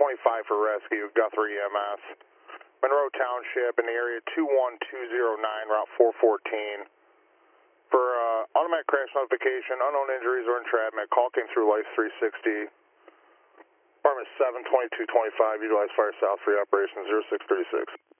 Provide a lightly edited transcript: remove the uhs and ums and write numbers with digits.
for rescue, Guthrie EMS. Monroe Township in the area 21209, Route 414. For automatic crash notification, unknown injuries or entrapment, call came through Life 360. Department 72225, utilize Fire South 3 Operation 0636.